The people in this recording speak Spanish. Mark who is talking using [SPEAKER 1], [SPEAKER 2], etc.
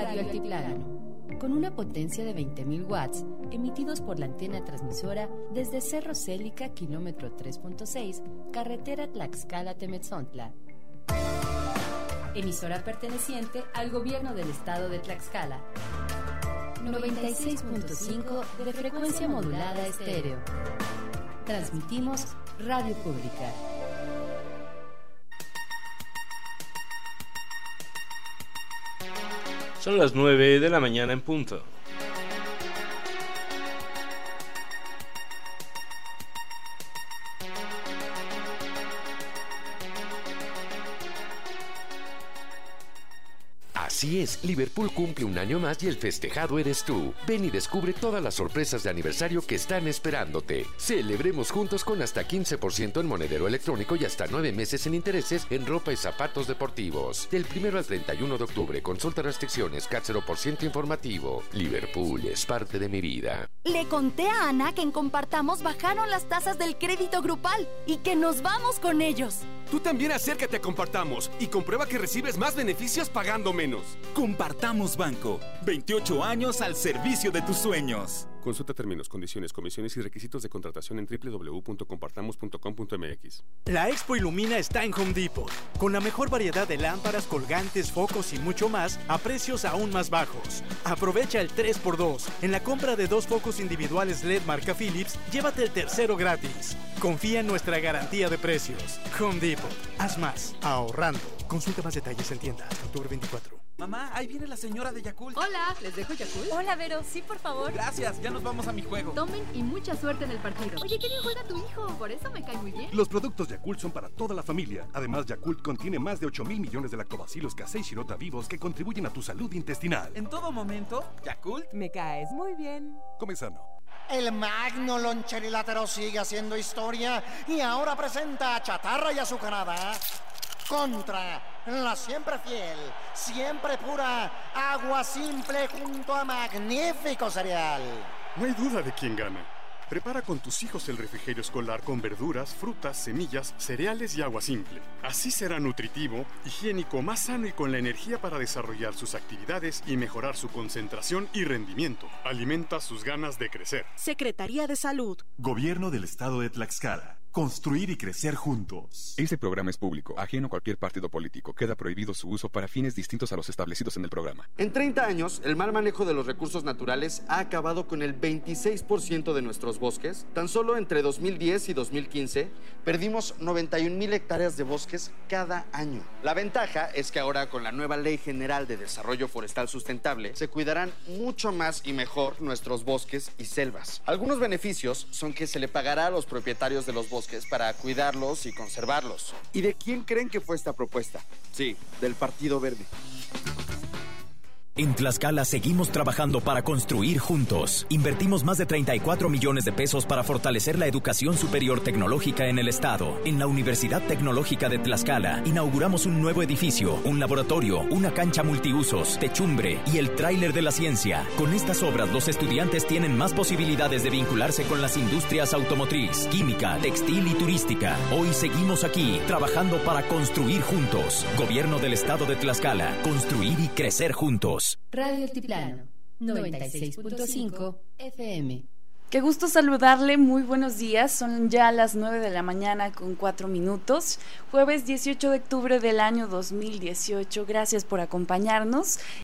[SPEAKER 1] Radio Altiplano, con una potencia de 20.000 watts, emitidos por la antena transmisora desde Cerro Célica, kilómetro 3.6, carretera Tlaxcala-Temetzontla. Emisora perteneciente al gobierno del estado de Tlaxcala. 96.5 de frecuencia modulada estéreo. Transmitimos Radio Pública.
[SPEAKER 2] Son las 9 de la mañana en punto.
[SPEAKER 3] Así es, Liverpool cumple un año más y el festejado eres tú. Ven y descubre todas las sorpresas de aniversario que están esperándote. Celebremos juntos con hasta 15% en monedero electrónico y hasta 9 meses sin intereses en ropa y zapatos deportivos. Del 1 al 31 de octubre, consulta restricciones, CAT 0% informativo. Liverpool es parte de mi vida.
[SPEAKER 4] Le conté a Ana que en Compartamos bajaron las tasas del crédito grupal y que nos vamos con ellos.
[SPEAKER 5] Tú también acércate a Compartamos y comprueba que recibes más beneficios pagando menos.
[SPEAKER 6] Compartamos Banco. 28 años al servicio de tus sueños.
[SPEAKER 5] Consulta términos, condiciones, comisiones y requisitos de contratación en www.compartamos.com.mx.
[SPEAKER 7] La Expo Ilumina está en Home Depot, con la mejor variedad de lámparas, colgantes, focos y mucho más a precios aún más bajos. Aprovecha el 3x2. En la compra de 2 focos individuales LED marca Philips, llévate el tercero gratis. Confía en nuestra garantía de precios. Home Depot. Haz más, ahorrando. Consulta más detalles en tienda hasta octubre 24.
[SPEAKER 6] Mamá, ahí viene la señora de Yakult.
[SPEAKER 8] Hola, ¿les dejo Yakult?
[SPEAKER 4] Hola, Vero, sí, por favor.
[SPEAKER 6] Gracias, ya nos vamos a mi juego.
[SPEAKER 8] Tomen y mucha suerte en el partido.
[SPEAKER 9] Oye, qué bien juega tu hijo.
[SPEAKER 8] Por eso me cae muy bien.
[SPEAKER 10] Los productos Yakult son para toda la familia. Además, Yakult contiene más de 8,000 millones de lactobacilos casei shirota vivos que contribuyen a tu salud intestinal.
[SPEAKER 6] En todo momento, Yakult.
[SPEAKER 11] Me caes muy bien.
[SPEAKER 10] Come sano.
[SPEAKER 12] El magno loncherilatero sigue haciendo historia y ahora presenta a chatarra y azucarada contra la siempre fiel, siempre pura Agua Simple junto a magnífico cereal.
[SPEAKER 10] No hay duda de quién gana. Prepara con tus hijos el refrigerio escolar con verduras, frutas, semillas, cereales y agua simple. Así será nutritivo, higiénico, más sano y con la energía para desarrollar sus actividades y mejorar su concentración y rendimiento. Alimenta sus ganas de crecer.
[SPEAKER 4] Secretaría de Salud.
[SPEAKER 13] Gobierno del Estado de Tlaxcala. Construir y crecer juntos.
[SPEAKER 14] Este programa es público, ajeno a cualquier partido político. Queda prohibido su uso para fines distintos a los establecidos en el programa.
[SPEAKER 15] En 30 años, el mal manejo de los recursos naturales ha acabado con el 26% de nuestros bosques. Tan solo entre 2010 y 2015, perdimos 91,000 hectáreas de bosques cada año. La ventaja es que ahora, con la nueva Ley General de Desarrollo Forestal Sustentable, se cuidarán mucho más y mejor nuestros bosques y selvas. Algunos beneficios son que se le pagará a los propietarios de los bosques para cuidarlos y conservarlos. ¿Y de quién creen que fue esta propuesta? Sí, del Partido Verde.
[SPEAKER 16] En Tlaxcala seguimos trabajando para construir juntos. Invertimos más de 34 millones de pesos para fortalecer la educación superior tecnológica en el estado. En la Universidad Tecnológica de Tlaxcala inauguramos un nuevo edificio, un laboratorio, una cancha multiusos, techumbre y el tráiler de la ciencia. Con estas obras los estudiantes tienen más posibilidades de vincularse con las industrias automotriz, química, textil y turística. Hoy seguimos aquí trabajando para construir juntos. Gobierno del estado de Tlaxcala. Construir y crecer juntos.
[SPEAKER 1] Radio Altiplano, 96.5 FM.
[SPEAKER 17] Qué gusto saludarle, muy buenos días, son ya las 9 de la mañana con 4 minutos, jueves 18 de octubre del año 2018, gracias por acompañarnos